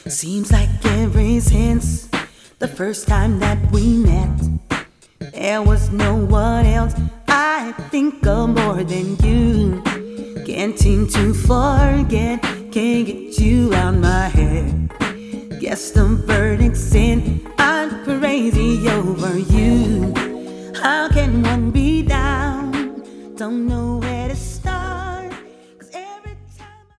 Seems like ever since the first time that we met, there was no one else I think of more than you. Can't seem to forget, can't get you out my head. Guess the verdict's in, I'm crazy over you. How can one be down? Don't know